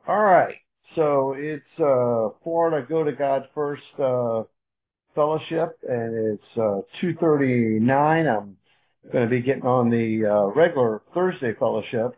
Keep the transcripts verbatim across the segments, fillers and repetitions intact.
All right. So it's uh, Florida Go to God First uh, Fellowship, and it's uh, two thirty-nine. I'm going to be getting on the uh, regular Thursday Fellowship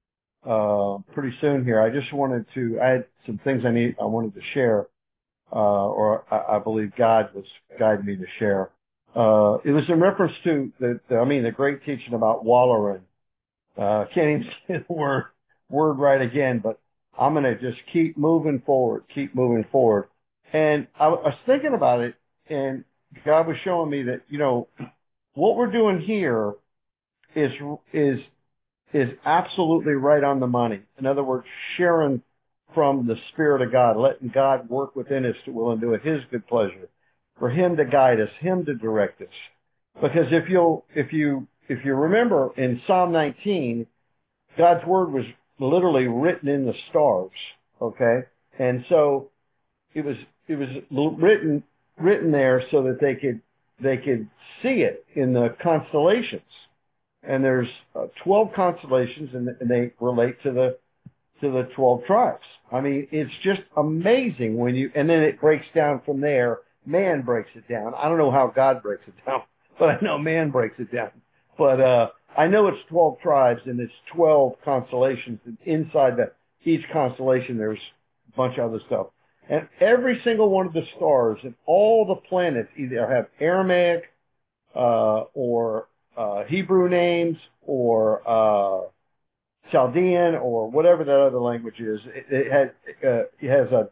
uh, pretty soon here. I just wanted to, I had some things I need, I wanted to share, uh, or I, I believe God was guiding me to share. Uh, it was in reference to the, the, I mean, the great teaching about wallowing. Uh, can't even say the word, word right again, but I'm going to just keep moving forward, keep moving forward. And I, I was thinking about it, and God was showing me that, you know, what we're doing here is, is, is absolutely right on the money. In other words, sharing from the Spirit of God, letting God work within us to will and do it His good pleasure, for Him to guide us, Him to direct us. Because if you'll, if you, if you remember in Psalm nineteen, God's word was literally written in the stars, okay? And so it was it was written written there so that they could they could see it in the constellations. And there's uh, twelve constellations, and, and they relate to the to the twelve tribes. I mean, it's just amazing when you, and then it breaks down from there. Man breaks it down. I don't know how God breaks it down, but I know man breaks it down. But, uh, I know it's twelve tribes and it's twelve constellations. And inside that, each constellation, there's a bunch of other stuff. And every single one of the stars and all the planets either have Aramaic, uh, or, uh, Hebrew names or, uh, Chaldean or whatever that other language is. It, it has uh, it has a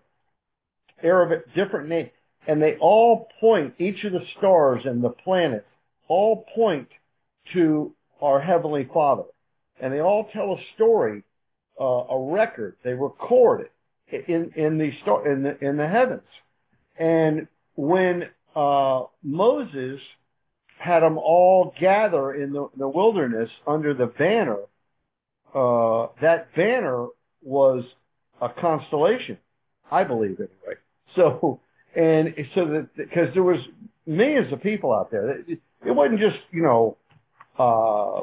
Arabic different name, and they all point. Each of the stars and the planets all point to our heavenly Father, and they all tell a story, uh, a record. They record it in in the star in the in the heavens. And when uh, Moses had them all gather in the, the wilderness under the banner, uh, that banner was a constellation, I believe anyway. So, and so that, because there was millions of people out there. It, it wasn't just, you know, uh,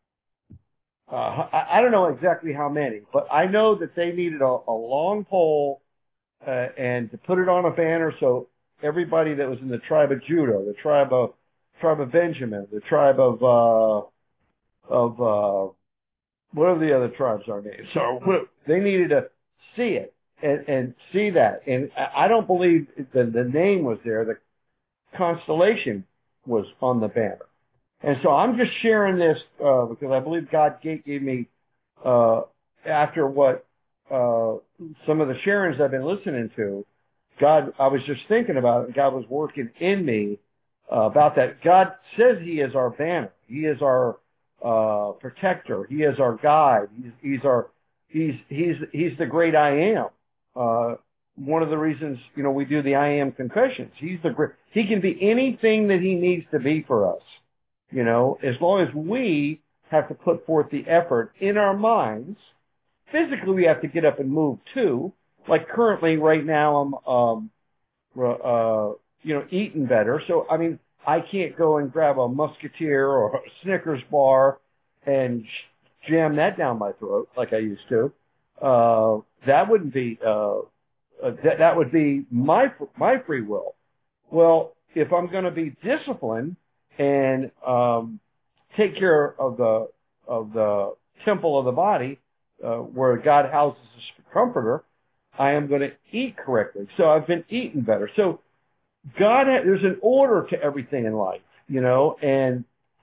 uh, I, I don't know exactly how many, but I know that they needed a, a long pole, uh, and to put it on a banner so everybody that was in the tribe of Judah, the tribe of, tribe of Benjamin, the tribe of, uh, of, uh, what are the other tribes are named? So they needed to see it and, and see that. And I I don't believe the, the name was there. The constellation was on the banner. And so I'm just sharing this, uh, because I believe God gave, gave me, uh, after what, uh, some of the sharings I've been listening to, God, I was just thinking about it, and God was working in me, uh, about that. God says He is our banner. He is our, uh, protector. He is our guide. He's, he's our, he's, he's, he's the great I am. Uh, one of the reasons, you know, we do the I am confessions. He's the great, He can be anything that He needs to be for us. You know, as long as we have to put forth the effort in our minds. Physically, we have to get up and move too. Like currently, right now, I'm, um, uh, you know, eating better. So, I mean, I can't go and grab a Musketeer or a Snickers bar and jam that down my throat like I used to. Uh, that wouldn't be, uh, uh, that, that would be my, my free will. Well, if I'm going to be disciplined and, um, take care of the, of the temple of the body, uh, where God houses the comforter, I am going to eat correctly. So I've been eating better. So God, ha- there's an order to everything in life, you know, and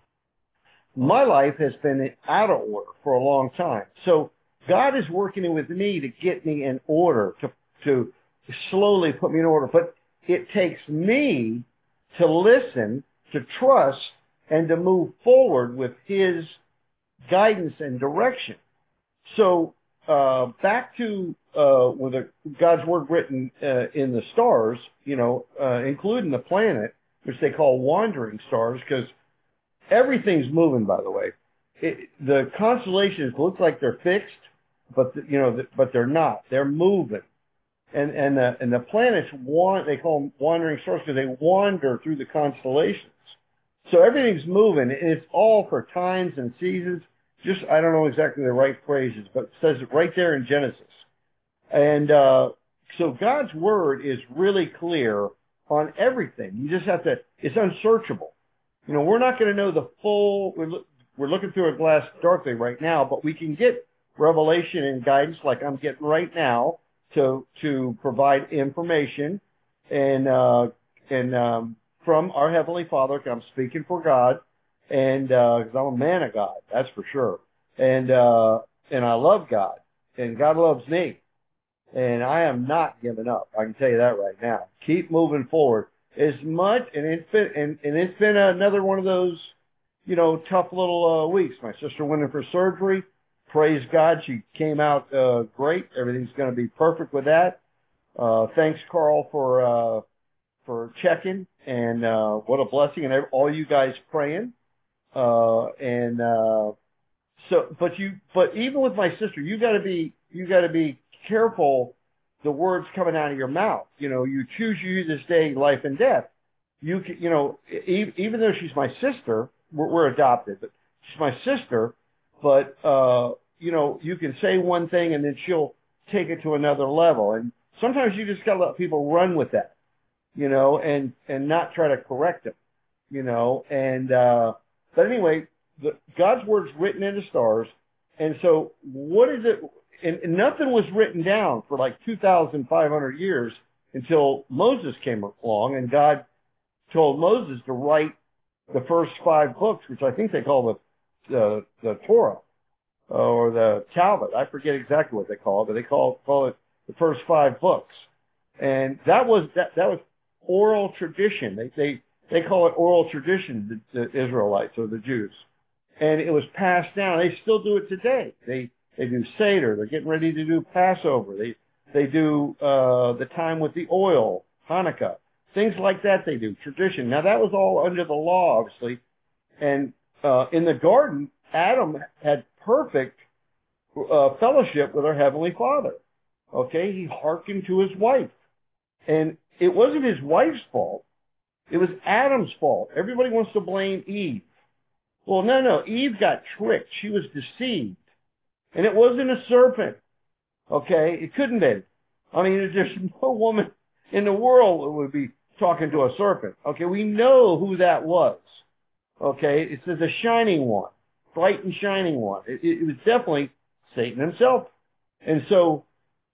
my life has been out of order for a long time. So God is working with me to get me in order, to, to slowly put me in order. But it takes me to listen, to trust, and to move forward with His guidance and direction. So, uh, back to, uh, with the, God's word written, uh, in the stars, you know, uh, including the planet, which they call wandering stars, because everything's moving, by the way. It, the constellations look like they're fixed, but, the, you know, the, but they're not. They're moving. And, and the, and the planets want, they call them wandering stars because they wander through the constellations. So everything's moving, and it's all for times and seasons. Just, I don't know exactly the right phrases, but it says it right there in Genesis. And uh, so God's word is really clear on everything. You just have to, it's unsearchable. You know, we're not going to know the full, we're, lo- we're looking through a glass darkly right now, but we can get revelation and guidance like I'm getting right now to, to provide information and, uh, and, um, from our Heavenly Father, 'cause I'm speaking for God, and, uh, 'cause I'm a man of God, that's for sure. And, uh, and I love God, and God loves me. And I am not giving up. I can tell you that right now. Keep moving forward. As much, and it's been, and, and it's been another one of those, you know, tough little uh, weeks. My sister went in for surgery. Praise God, she came out uh, great. Everything's going to be perfect with that. Uh, thanks, Carl, for uh, for checking, and uh, what a blessing, and all you guys praying. Uh, and uh, so, but you, but even with my sister, you got to be, you got to be careful the words coming out of your mouth. You know, you choose you this day, life and death. You can, you know, e- even though she's my sister, we're, we're adopted, but she's my sister. But uh, you know, you can say one thing and then she'll take it to another level. And sometimes you just got to let people run with that, you know, and and not try to correct them, you know. And uh, but anyway, the, God's word's written in the stars, and so what is it? And, and nothing was written down for like two thousand five hundred years until Moses came along, and God told Moses to write the first five books, which I think they call the the, the Torah uh, or the Talmud. I forget exactly what they call it, but they call call it the first five books. And that was that that was oral tradition. They they they call it oral tradition, the, the Israelites or the Jews, and it was passed down. They still do it today. They they do Seder. They're getting ready to do Passover. They they do uh, the time with the oil, Hanukkah, things like that. They do tradition. Now that was all under the law, obviously. And uh, in the garden, Adam had perfect uh, fellowship with our Heavenly Father. Okay, he hearkened to his wife. And it wasn't his wife's fault. It was Adam's fault. Everybody wants to blame Eve. Well, no, no. Eve got tricked. She was deceived. And it wasn't a serpent. Okay? It couldn't be. I mean, there's no woman in the world that would be talking to a serpent. Okay? We know who that was. Okay? It says a shining one. Bright and shining one. It, it, it was definitely Satan himself. And so,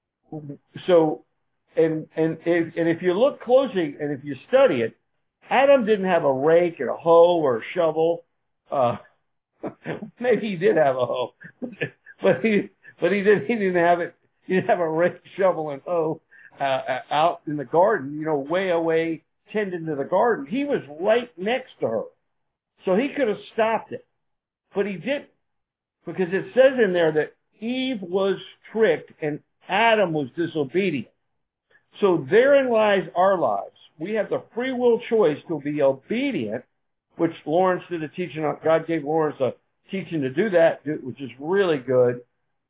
so And and if, and if you look closely and if you study it, Adam didn't have a rake or a hoe or a shovel. Uh, maybe he did have a hoe, but he but he didn't he didn't have it. He didn't have a rake, shovel, and hoe uh, out in the garden. You know, way away tending to the garden. He was right next to her, so he could have stopped it, but he didn't, because it says in there that Eve was tricked and Adam was disobedient. So therein lies our lives. We have the free will choice to be obedient, which Lawrence did a teaching on. God gave Lawrence a teaching to do that, which is really good,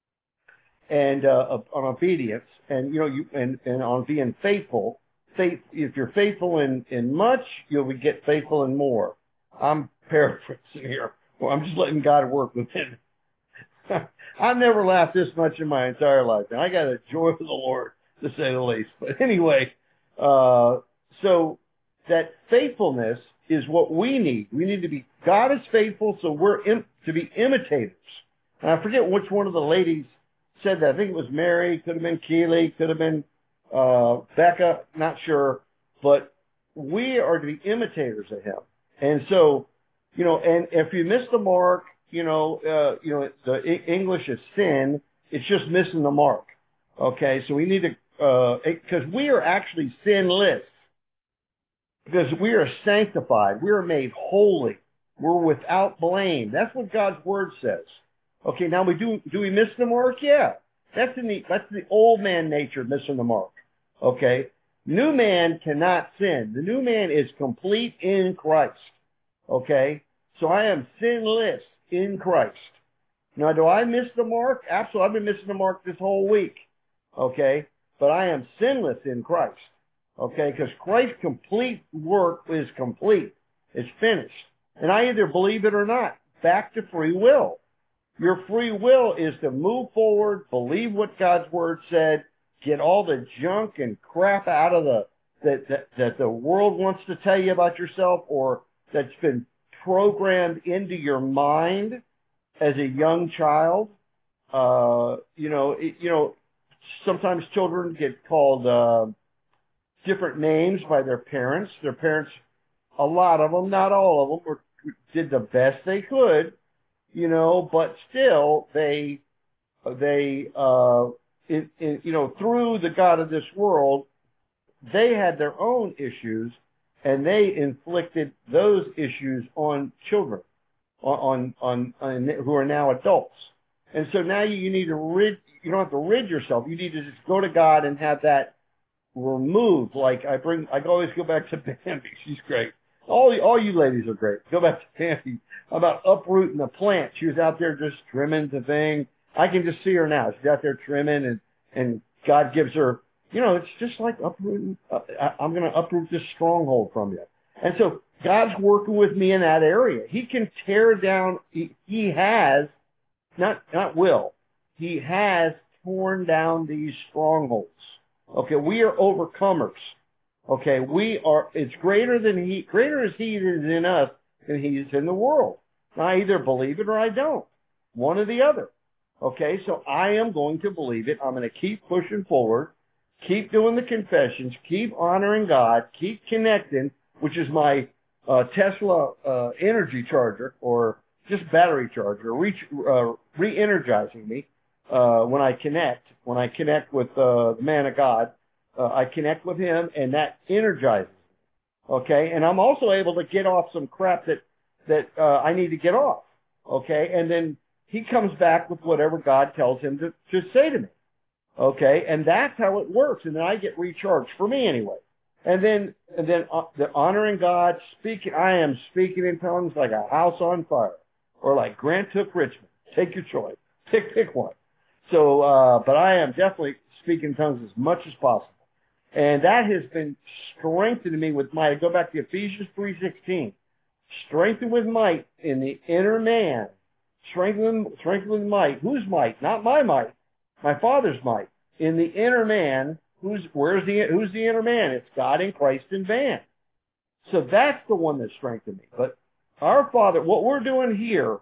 and uh, on obedience, and you know, you and, and on being faithful. Faith. If you're faithful in in much, you'll get faithful in more. I'm paraphrasing here. Well, I'm just letting God work within. I've never laughed this much in my entire life, and I got a joy of the Lord, to say the least. But anyway, uh, so that faithfulness is what we need. We need to be, God is faithful, so we're im- to be imitators. And I forget which one of the ladies said that. I think it was Mary, could have been Keely, could have been uh, Becca, not sure. But we are to be imitators of him. And so, you know, and if you miss the mark, you know, uh, you know, the I- English is sin. It's just missing the mark. Okay, so we need to, uh, because we are actually sinless. Because we are sanctified. We are made holy. We're without blame. That's what God's word says. Okay, now we do, do we miss the mark? Yeah. That's in the, that's the old man nature missing the mark. Okay? New man cannot sin. The new man is complete in Christ. Okay? So I am sinless in Christ. Now, do I miss the mark? Absolutely. I've been missing the mark this whole week. Okay? But I am sinless in Christ. Okay? Because Christ's complete work is complete. It's finished. And I either believe it or not. Back to free will. Your free will is to move forward, believe what God's word said, get all the junk and crap out of the that, that that the world wants to tell you about yourself, or that's been programmed into your mind as a young child. Uh, you know, it, you know, sometimes children get called uh, different names by their parents. Their parents, a lot of them, not all of them, were, did the best they could, you know, but still they they uh, it, it, you know, through the God of this world, they had their own issues, and they inflicted those issues on children, on on, on who are now adults. And so now you, you need to rid. You don't have to rid yourself. You need to just go to God and have that removed. Like I bring, I always go back to Bambi. She's great. All the, all you ladies are great. Go back to Bambi about uprooting a plant. She was out there just trimming the thing. I can just see her now. She's out there trimming, and and God gives her. You know, it's just like uprooting. Uh, I, I'm going to uproot this stronghold from you. And so God's working with me in that area. He can tear down. He, he has, not not will. He has torn down these strongholds. Okay, we are overcomers. Okay, we are. It's greater than he. Greater is he that is in us than he is in the world. I either believe it or I don't. One or the other. Okay, so I am going to believe it. I'm going to keep pushing forward. Keep doing the confessions, keep honoring God, keep connecting, which is my uh, Tesla uh, energy charger, or just battery charger, re- uh, re-energizing me uh, when I connect. When I connect with uh, the man of God, uh, I connect with him, and that energizes me. Okay, and I'm also able to get off some crap that that uh, I need to get off. Okay, and then he comes back with whatever God tells him to, to say to me. Okay, and that's how it works, and then I get recharged, for me anyway. And then, and then uh, the honoring God, speaking. I am speaking in tongues like a house on fire, or like Grant took Richmond. Take your choice. Pick, pick one. So, uh, but I am definitely speaking in tongues as much as possible, and that has been strengthening me with might. I go back to Ephesians three sixteen. Strengthened with might in the inner man. Strengthened, strengthened with might. Whose might? Not my might. My Father's might. In the inner man, who's where's the who's the inner man? It's God in Christ in man. So that's the one that strengthened me. But our Father, what we're doing here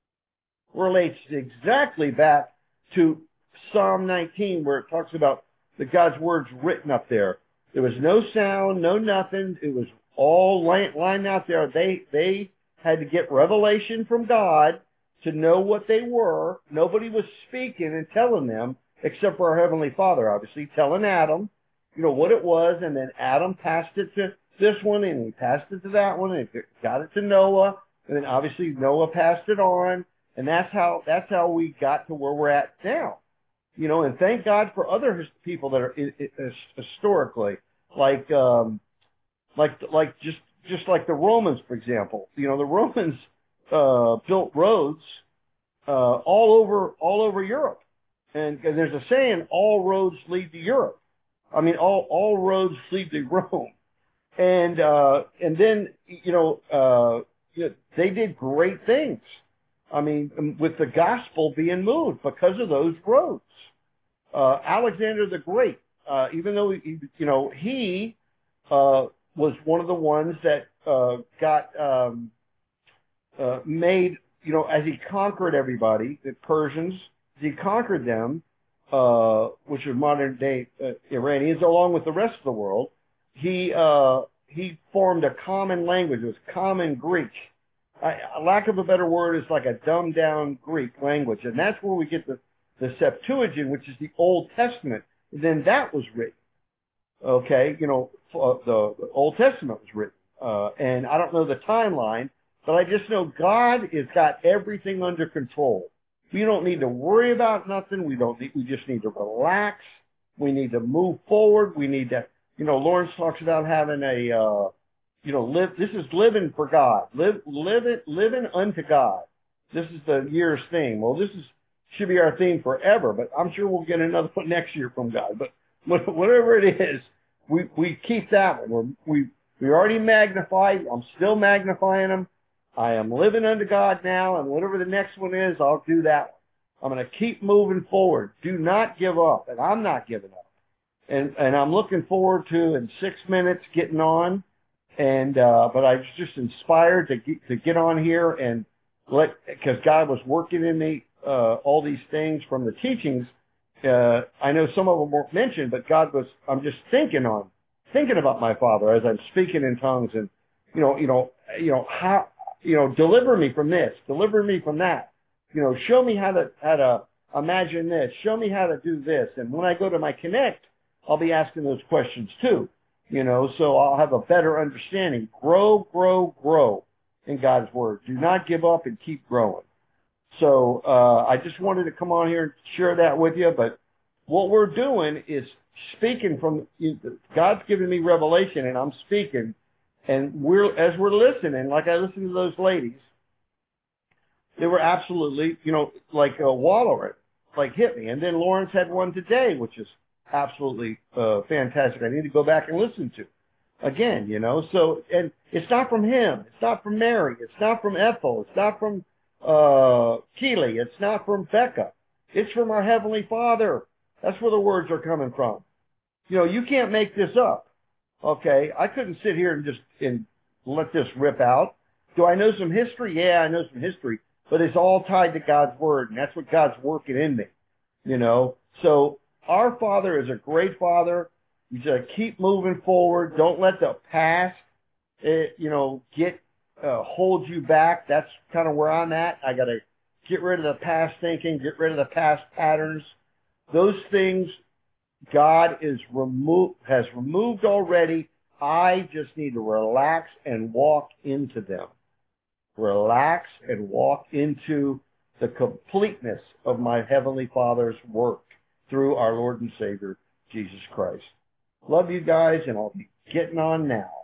relates exactly back to Psalm nineteen, where it talks about the God's words written up there. There was no sound, no nothing. It was all lined out there. They they had to get revelation from God to know what they were. Nobody was speaking and telling them, except for our Heavenly Father, obviously, telling Adam, you know, what it was, and then Adam passed it to this one, and he passed it to that one, and got it to Noah, and then obviously Noah passed it on, and that's how that's how we got to where we're at now. You know, and thank God for other his- people that are I- I- historically, like um, like like just just like the Romans, for example. You know, the Romans uh, built roads uh, all over all over Europe, and, and there's a saying: all roads lead to Europe. I mean, all all roads lead to Rome, and uh, and then you know, uh, you know they did great things. I mean, with the gospel being moved because of those roads. Uh, Alexander the Great, uh, even though he, you know he uh, was one of the ones that uh, got um, uh, made, you know, as he conquered everybody, the Persians, as he conquered them, uh, which are modern day uh, Iranians, along with the rest of the world, he uh, he formed a common language. It was common Greek. I, a lack of a better word is like a dumbed down Greek language, and that's where we get the the Septuagint, which is the Old Testament. And then that was written. Okay, you know, uh, the, the Old Testament was written, uh, and I don't know the timeline, but I just know God has got everything under control. We don't need to worry about nothing. We don't need, we just need to relax. We need to move forward. We need to, you know, Lawrence talks about having a, uh, you know, live, this is living for God. Live, live it, living unto God. This is the year's theme. Well, this is, should be our theme forever, but I'm sure we'll get another one next year from God. But whatever it is, we, we keep that one. We're, we, we already magnified. I'm still magnifying them. I am living unto God now, and whatever the next one is, I'll do that one. I'm going to keep moving forward. Do not give up, and I'm not giving up. and and I'm looking forward to in six minutes getting on. And uh, but I was just inspired to get, to get on here and let, because God was working in me uh, all these things from the teachings. Uh, I know some of them weren't mentioned, but God was. I'm just thinking on thinking about my Father as I'm speaking in tongues, and you know, you know, you know how, you know, deliver me from this, deliver me from that. You know, show me how to how to imagine this, show me how to do this, and when I go to my Connect, I'll be asking those questions too. You know, so I'll have a better understanding. Grow, grow, grow in God's Word. Do not give up and keep growing. So uh, I just wanted to come on here and share that with you. But what we're doing is speaking from, God's giving me revelation, and I'm speaking. And we're as we're listening, like I listened to those ladies, they were absolutely, you know, like a wallowing, like hit me. And then Lawrence had one today, which is absolutely uh, fantastic. I need to go back and listen to again, you know. So, and it's not from him. It's not from Mary. It's not from Ethel. It's not from uh, Keeley. It's not from Becca. It's from our Heavenly Father. That's where the words are coming from. You know, you can't make this up. Okay, I couldn't sit here and just and let this rip out. Do I know some history? Yeah, I know some history, but it's all tied to God's Word, and that's what God's working in me. You know, so our Father is a great Father. You just keep moving forward. Don't let the past, it, you know, get uh, hold you back. That's kind of where I'm at. I got to get rid of the past thinking, get rid of the past patterns. Those things God is remo- has removed already. I just need to relax and walk into them. Relax and walk into the completeness of my Heavenly Father's work through our Lord and Savior, Jesus Christ. Love you guys, and I'll be getting on now.